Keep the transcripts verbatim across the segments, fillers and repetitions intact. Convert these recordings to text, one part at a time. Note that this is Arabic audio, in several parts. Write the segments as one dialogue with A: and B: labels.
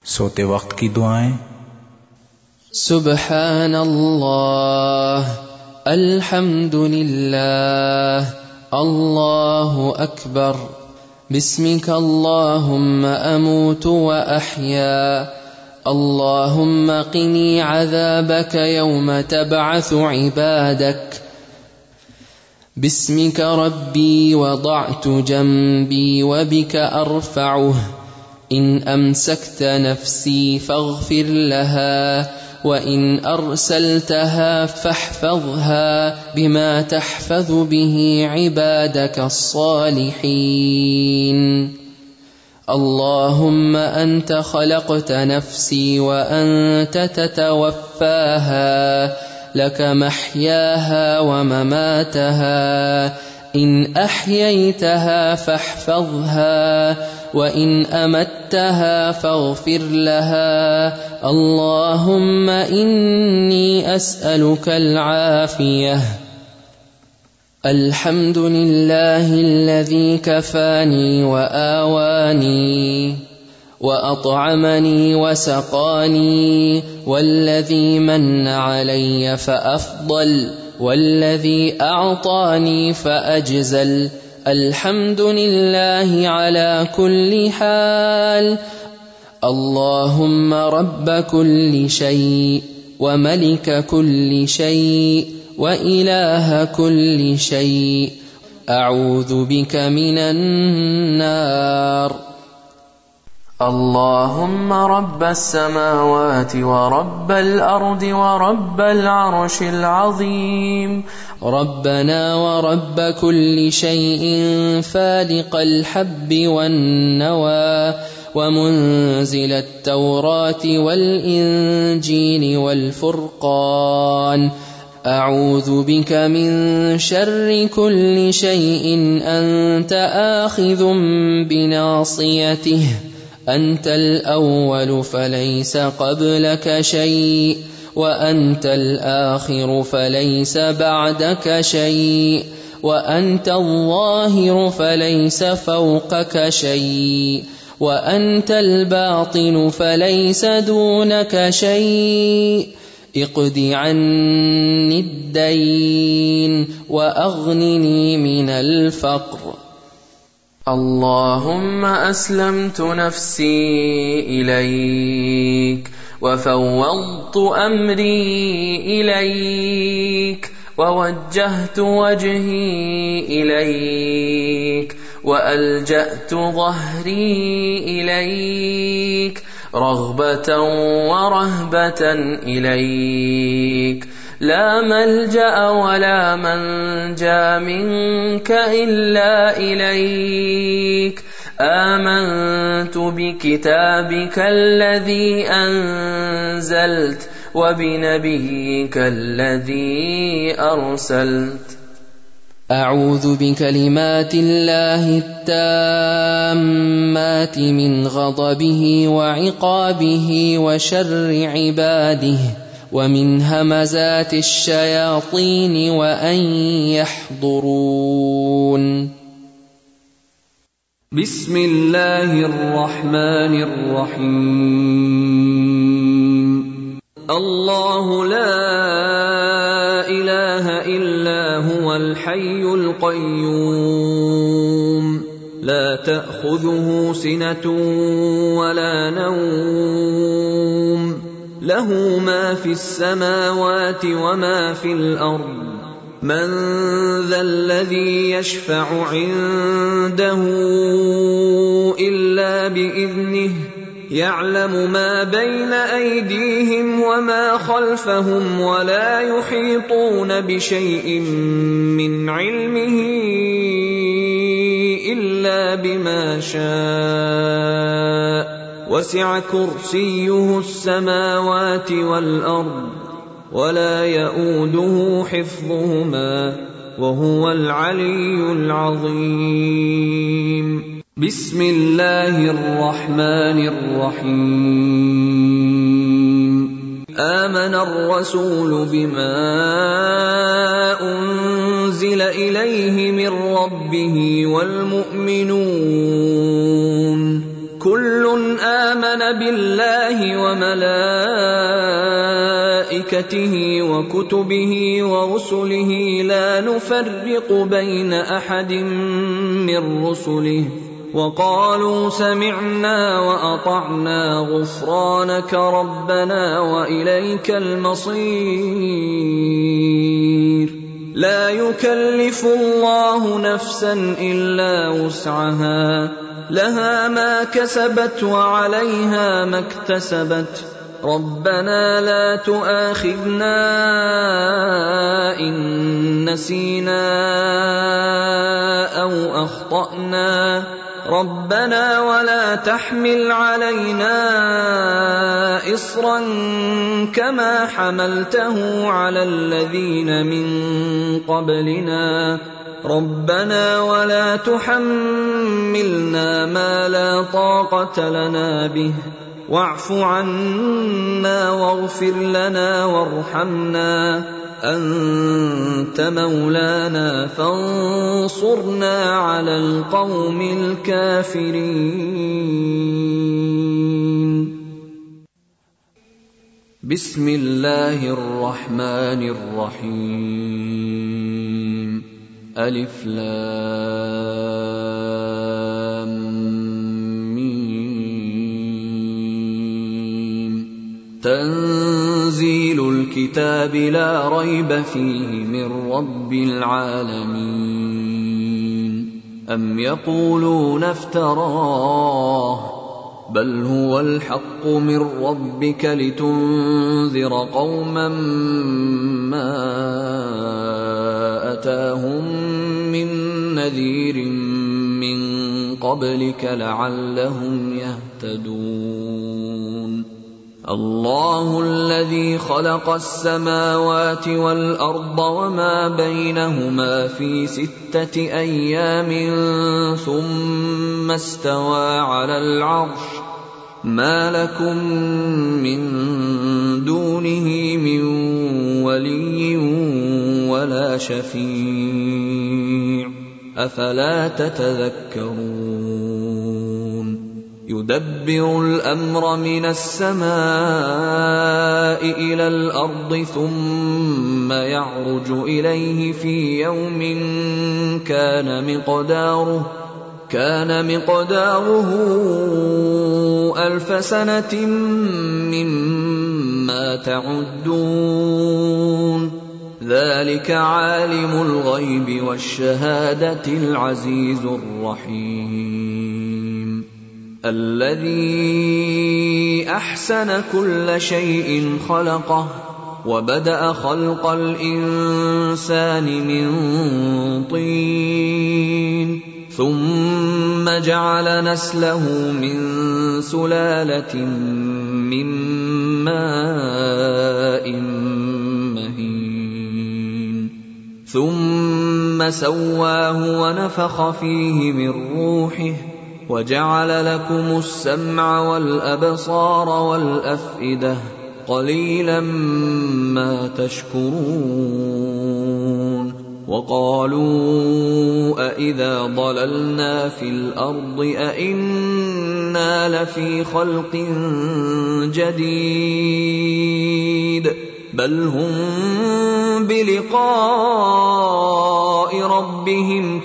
A: सोते वक्त की दुआएं।
B: सुब्हान अल्लाह, अल्हम्दुलिल्लाह, अल्लाहु अकबर, बिस्मिक अल्लाहुम्मा अमूतु व अहया, अल्लाहुम्मा क़िनी अज़ाबक यौम तबअसु इबादक, बिस्मिक रब्बी वदअतु जंबी व बिक अरफअुह, इन अमसकत नफ्सी फग़फिर लहा व इन अरसलतहा फहफ़ज़हा बिमा तहफ़ज़ु बिही इबादक अस्सालिहीन। अल्लाहुम्मा अन्त ख़लक़त नफ्सी व अन्त ततवफ़्फ़ाहा, लक महयाहा व ममातहा, इन अह्ययतहा फहफ़ज़हा व इन अमत्तहा फग़फिर लहा। अल्लाहुम्मा इन्नी अस्अलुकल आफ़ियह। अल्हम्दुलिल्लाहिल्लज़ी कफ़ानी व आवानी व अطعमनी व सक़ानी, वल्लज़ी मन्न अलय्य फ़अफ़ضल, वल्लज़ी अअतानी फ़अजज़ल। अल्हम्दुलिल्लाहि अला कुल्लि हाल। अल्लाहुम्मा रब्ब कुल्लि शै व मलिक कुल्लि शै व इलाह कुल्लि शै, अऊज़ु बिक मिनन नार। अल्लाहुम्मा रब्बस समावाति व रब्बल अर्दि व रब्बल अर्शिल अज़ीम, रब्बना व रब्ब कुल्लि शैइन फ़ालिक़ल हब्बि वन नवा, व मुंज़िलत तौराति वल इंजील वल फ़ुरक़ान, अऊज़ु बिक मिन शर्रि कुल्लि शैइन अन्त आख़िज़ुम बिनासियतिहि, अन्तल अव्वलु फ़लैस क़ब्लक शै व अन्तल आख़िरु फ़लैस बअदक शै व अन्तल ज़ाहिरु फ़लैस फ़ौक़क शै व अन्तल बातिनु फ़लैस दूनक शै, इक़्दि अन्नि अद्दैन व अग़्निनी मिनल फ़क़्र। अल्लाहुम्मा अस्लमतु नफ्सी इलैक व फ़व्वज़्तु अम्री इलैक व वज्जहतु वज्ही इलैक व अल्जअतु ज़हरी इलैक, रग़बतन व रहबतन इलैक, ला मल्जअ वला मंजा मिन्क इल्ला इलैक। आमन्तु बिकिताबिक अल्लज़ी अंज़ल्त व बिनबिय्यिक अल्लज़ी अरसल्त, अऊज़ु बिकलिमातिल्लाहि त्ताम्माति मिन ग़ज़बिही व इक़ाबिही व शर्रि इबादिही व मिन हमज़ातिश शयातीन व अन यहज़ुरून। बिस्मिल्लाहिर रहमानिर रहीम। अल्लाहु ला इलाहा इल्ला हुवल हय्युल क़य्यूम, ला तअख़ुज़ुहु सिनतुन वला नौम, लहु मा फ़िस समावाति व मा फ़िल अर्द, मन ज़ल्लज़ी यशफ़अु इन्दहु इल्ला बिइज़निहि, यअलमु मा बैन अयदीहिम व मा ख़ल्फ़हुम वला युहीतून बिशैइन मिन इल्मिहि इल्ला बिमा शाअ, वसिअ कुर्सियुहु अस्समावाति वल अर्द, वला यऊदुहु हिफ़्ज़ुहुमा वहुवल अलिय्युल अज़ीम। बिस्मिल्लाहिर रहमानिर रहीम। आमनर रसूलु बिमा उन्ज़िल इलैहि मिर रब्बिहि वल मुअ्मिनून, कुल्लुन आमन
A: بالله وملائكته وكتبه ورسله لا نفرق بين أحد من رسله وقالوا سمعنا وأطعنا غفرانك ربنا وإليك المصير. لا يكلف الله نفسا إلا وسعها، لها ما كسبت وعليها ما اكتسبت. ربنا لا تؤاخذنا إن نسينا أو أخطأنا، ربنا ولا تحمل علينا إصرا كما حملته على الذين من قبلنا، ربنا ولا تحملنا ما لا طاقة لنا به، واعف عنا واغفر لنا وارحمنا، أنت مولانا فانصرنا على القوم الكافرين. بسم الله الرحمن الرحيم. ألف لام ميم. تنزيل الكتاب لا ريب فيه من رب العالمين. أم يقولون افتراه، بل هو الحق من ربك لتنذر قوما ما أتاهم من نذير من قبلك لعلهم يهتدون. الله الذي خلق السماوات والأرض وما بينهما في ستة أيام ثم استوى على العرش، ما لكم من دونه من ولي ولا شفيع، أفلا تتذكرون. يدبر الأمر من السماء إلى الأرض ثم يعرج إليه في يوم كان مقداره كان مقداره ألف سنة مما تعدون. ذلك عالم الغيب والشهادة العزيز الرحيم. الذي أحسن كل شيء خلقه وبدأ خلق الإنسان من طين ثم جعل نسله من سلالة من ماء مهين ثم سواه ونفخ فيه من روحه وجعل لكم السمع والأبصار والأفئدة قليلا ما تشكرون. وقالوا أإذا ضللنا في الأرض أإنا لفي خلق جديد بل هم بلقاء ربهم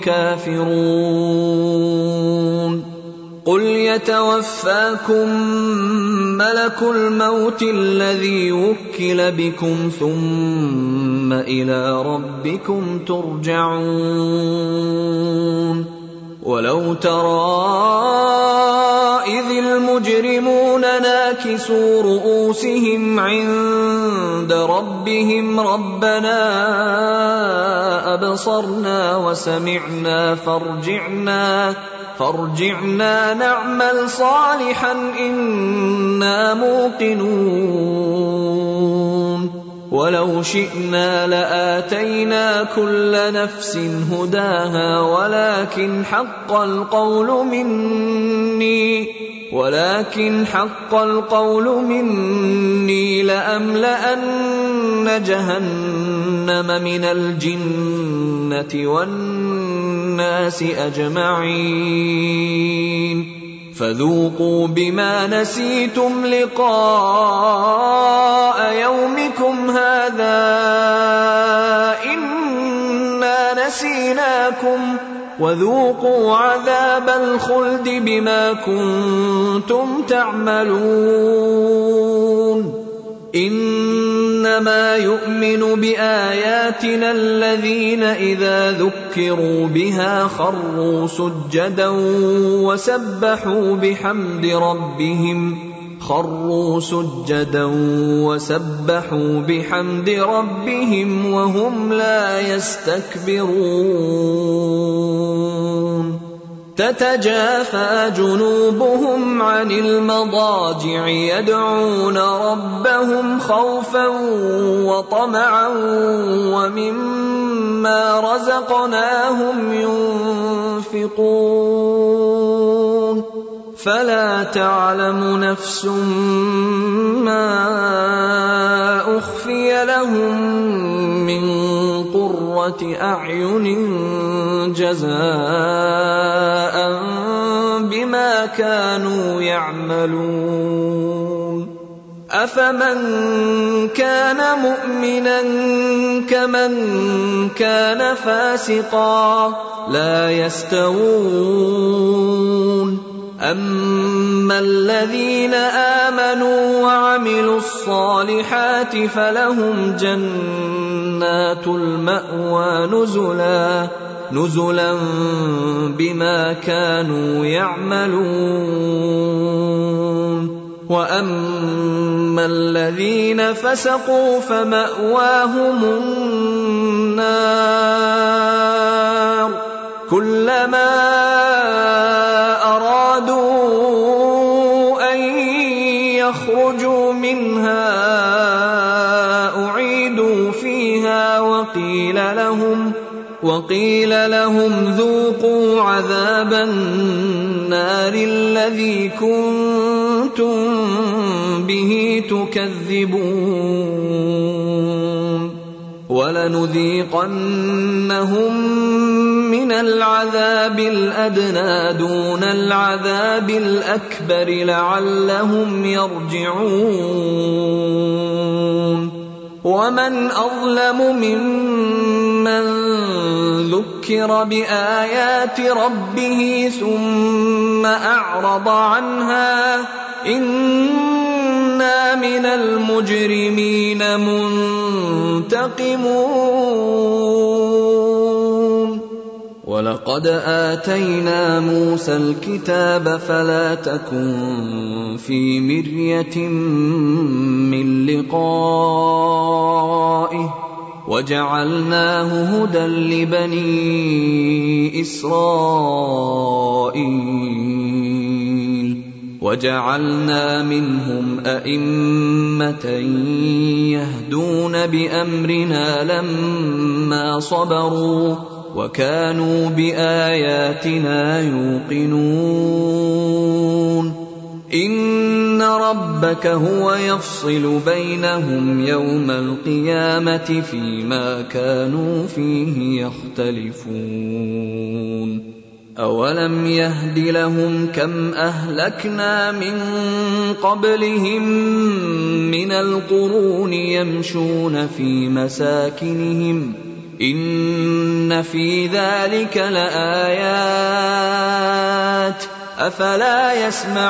A: كافرون. قل يتوفاكم ملك الموت الذي وكل بكم ثم إلى ربكم ترجعون. ولو ترى إذ المجرمون ناكسوا رؤوسهم عند ربهم ربنا أبصرنا وسمعنا فارجعنا فارجعنا نعمل صالحا إنا موقنون. ولو شئنا لآتينا كل نفس هداها ولكن حق القول مني ولكن حق القول مني لأملأن جهنم من الجنة والناس أجمعين. فذوقوا بما نسيتم لقاء يومكم هذا إنا نسيناكم وذوقوا عذاب الخلد بما كنتم تعملون إنما يؤمن بآياتنا الذين إذا ذكروا بها خروا سجدا وسبحوا بحمد ربهم خروا سجدا وسبحوا بحمد ربهم وهم لا يستكبرون تتجافى جنوبهم عن المضاجع يدعون ربهم خوفا وطمعا ومما رزقناهم ينفقون فلا تعلم نفس ما أخفي لهم من قرة أعين جزاء بما كانوا يعملون أفمن كان مؤمنا كمن كان فاسقا لا يستوون أما الذين آمنوا وعملوا الصالحات فلهم جنات المأوى نزلا نزلا بما كانوا يعملون وأما الذين فسقوا فمأواهم النار كلما أرادوا أن يخرجوا منها أعيدوا فيها وقيل لهم وقيل لهم ذوقوا عذاب النار الذي كنتم به تكذبون ولنذيقنهم من العذاب الأدنى دون العذاب الأكبر لعلهم يرجعون ومن أظلم ممن ذكر بآيات ربه ثم أعرض عنها إنا من المجرمين منتقمون ولقد آتينا موسى الكتاب فلا تكن في مرية من لقائه وجعلناه هدى لبني إسرائيل وجعلنا منهم أئمة يهدون بأمرنا لما صبروا وكانوا بآياتنا يوقنون إن ربك هو يفصل بينهم يوم القيامة فيما كانوا فيه يختلفون أولم يهد لهم كم أهلكنا من قبلهم من القرون يمشون في مساكنهم إن في ذلك لآيات أفلا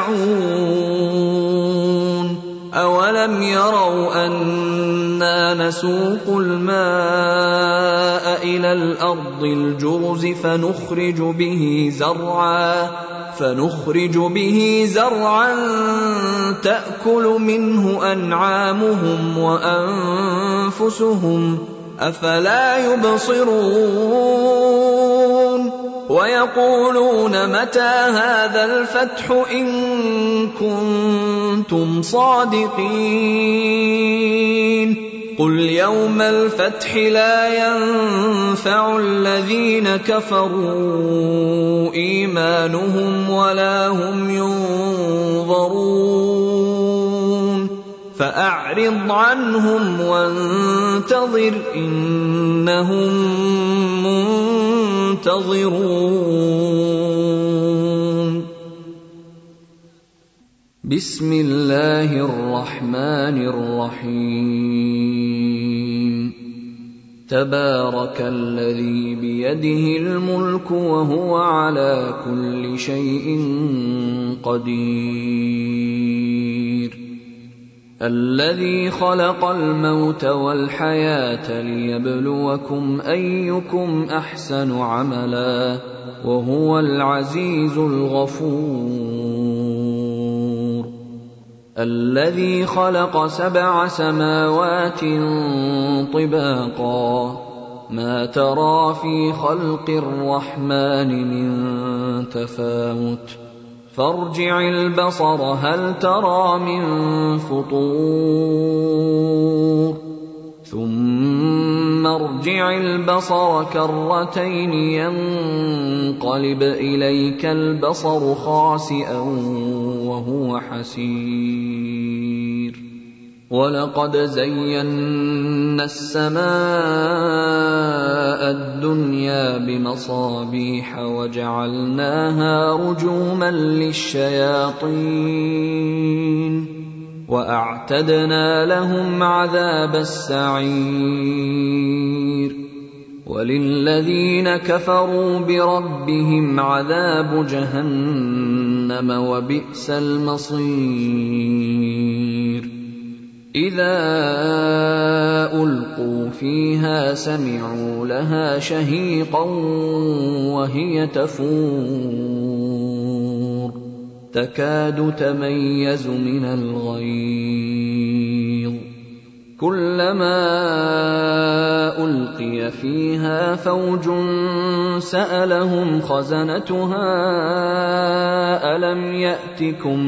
A: يسمعون أولم يروا أنا نسوق الماء إلى الأرض الجرز فنخرج به زرعا فنخرج به زرعا تأكل منه أنعامهم وأنفسهم أفلا يبصرون ويقولون متى هذا الفتح إن كنتم صادقين قل يوم الفتح لا ينفع الذين كفروا إيمانهم ولا هم ينظرون فأعرض عنهم وانتظر إنهم منتظرون بسم الله الرحمن الرحيم تبارك الذي بيده الملك وهو على كل شيء قدير الذي خلق الموت والحياة ليبلوكم أيكم أحسن عملا وهو العزيز الغفور الذي خلق سبع سماوات طباقا ما ترى في خلق الرحمن من تفاوت فارجع البصر هل ترى من فطور ثم ارجع البصر كرتين ينقلب إليك البصر خاسئا وهو حسير ولقد زينا السماء الدنيا بمصابيح وجعلناها رجوما للشياطين وأعتدنا لهم عذاب السعير وللذين كفروا بربهم عذاب جهنم وبئس المصير إذا ألقوا فيها سمعوا لها شهيقا وهي تفور تكاد تميز من الغيظ كلما ألقي فيها فوج سألهم خزنتها ألم يأتكم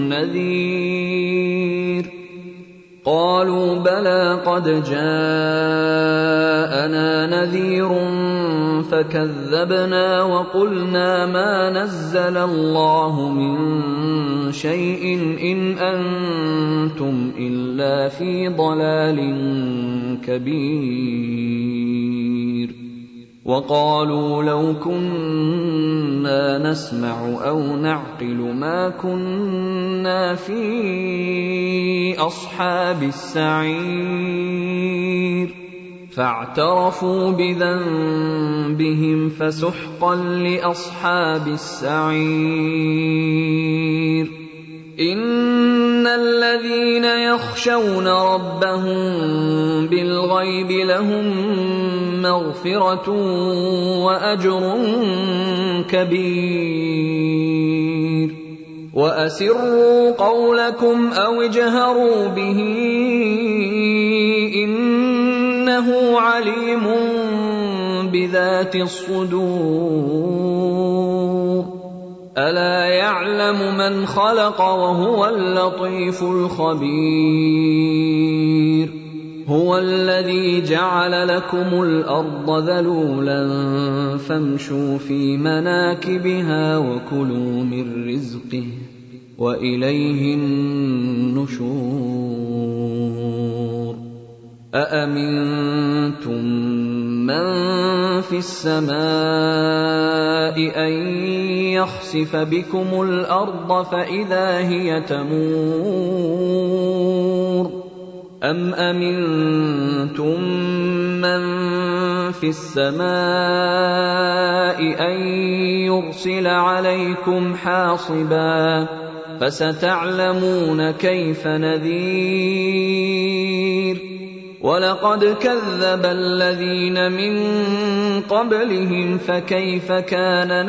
A: نذير قالوا بلى قد جاءنا نذير فكذبنا وقلنا ما نزل الله من شيء إن أنتم إلا في ضلال كبير وقالوا لو كنا نسمع أو نعقل ما كنا في أصحاب السعير فاعترفوا بذنبهم فسحقا لأصحاب السعير إن الذين يخشون ربهم بالغيب لهم مغفرة وأجر كبير وأسروا قولكم أو اجهروا به إنه عليم بذات الصدور ألا يعلم من خلق وهو اللطيف الخبير هو الذي جعل لكم الأرض ذلولا فامشوا في مناكبها وكلوا من رزقه وإليه النشور أأمنتم من في السماء أن يخسف بكم الأرض فإذا هي تمور أم أمنتم من في السماء أن يرسل عليكم حاصبا فستعلمون كيف نذير ولقد كذب الذين من قبلهم فكيف كان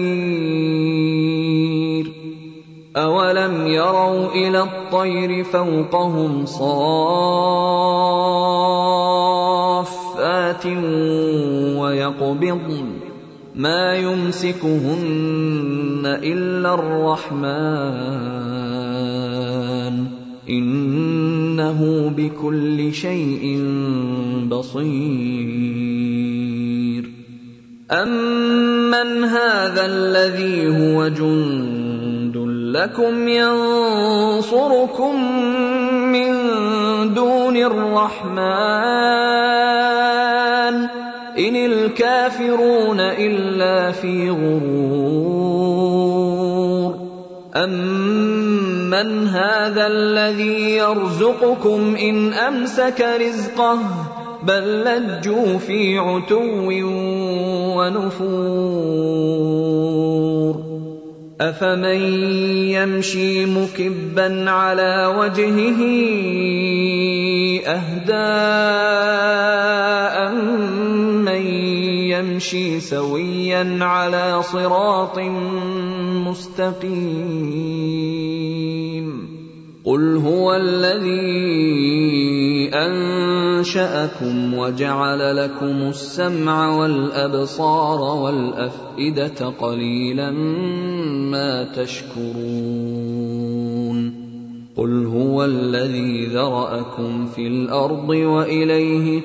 A: نكير أولم يروا إلى الطير فوقهم صافات ويقبضن ما يمسكهن إلا الرحمن إنه بكل شيء بصير أمن هذا الذي هو جند لكم ينصركم من دون الرحمن إن الكافرون إلا في غرور أمن من هذا الذي يرزقكم إن أمسك رزقه بل لجوا في عتو ونفور أفمن يمشي مكبا على وجهه أهدى أمن يمشي سويا على صراط مستقيم قل هو الذي أنشأكم وجعل لكم السمع والأبصار والأفئدة قليلا ما تشكرون قل هو الذي ذرأكم في الأرض وإليه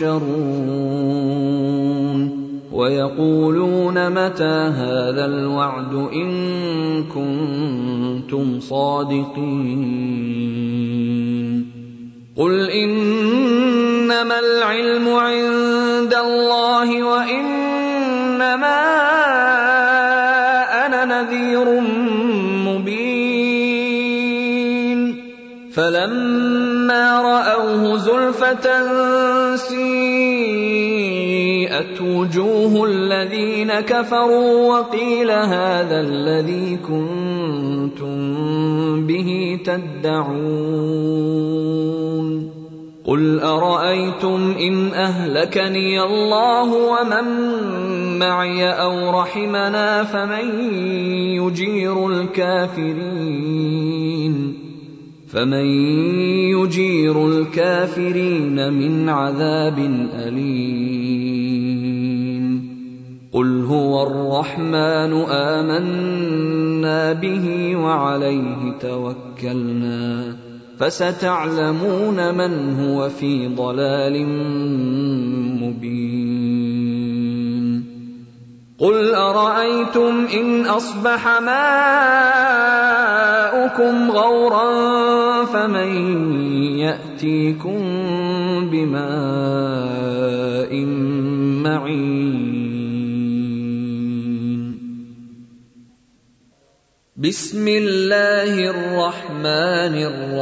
A: تحشرون ويقولون متى هذا الوعد إن كنتم صادقين قل إنما العلم عند الله وإنما أنا نذير مبين فلما رأوه زلفة سيئت وجوه الذين كفروا وقيل هذا الذي كنتم به تدعون قل أرأيتم إن أهلكني الله ومن معي أو رحمنا فمن يجير الكافرين فمن يجير الكافرين من عذاب أليم قل هو الرحمن آمنا به وعليه توكلنا فستعلمون من هو في ضلال مبين قل أرأيتم إن أصبح ماؤكم غورا فمن يأتيكم بماء معين بسم الله الرحمن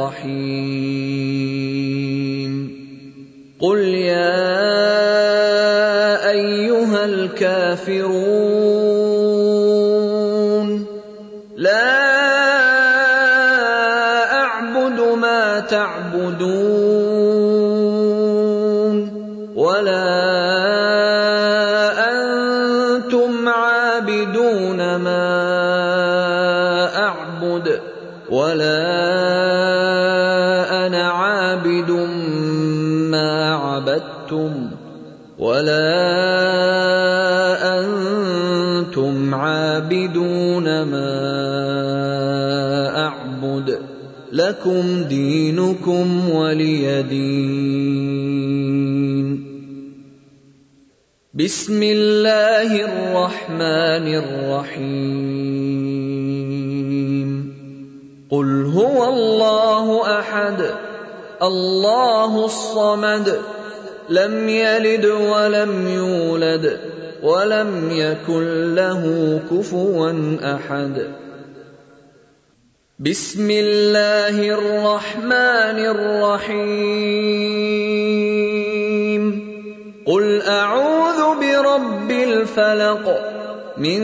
A: الرحيم قل يا أيها الكافرون لا أعبد ما تعبدون ولا أنتم عابدون ما أعبد ولا أنا عابد ما عبدتم ولا أنتم عابدون ما أعبد لكم دينكم ولي دين بسم الله الرحمن الرحيم قل هو الله أحد الله الصمد لم يلد ولم يولد ولم يكن له كفوا أحد بسم الله الرحمن الرحيم قل أعوذ برب الفلق من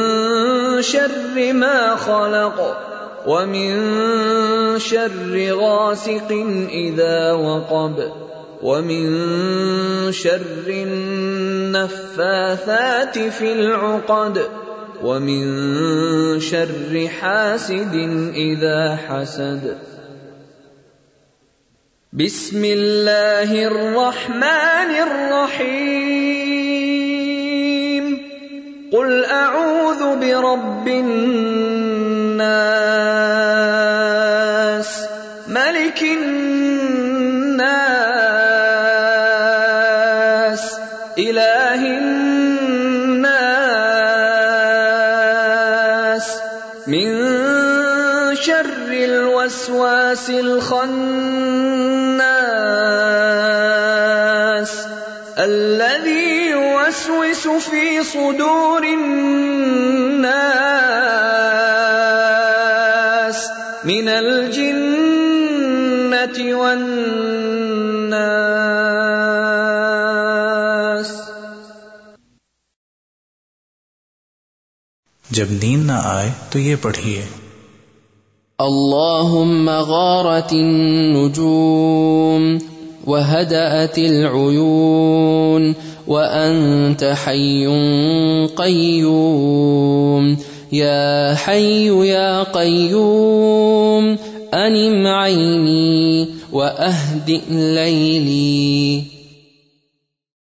A: شر ما خلق ومن شر غاسق إذا وقب ومن شر النفاثات في العقد ومن شر حاسد إذا حسد بسم الله الرحمن الرحيم قل أعوذ برب الناس ملك الناس إله الناس من شر الوسواس الخناس الذي يوسوس في صدور الناس من
C: वन्नास।
D: जब नींद न आए तो ये पढ़िए,
B: अल्लाहुम्मा गारतिन नुजूम वहदअतिल उयून व अंत हय्युन क़य्यूम या हय्यु या क़य्यूम अनिम ऐनी व अहदि लैली।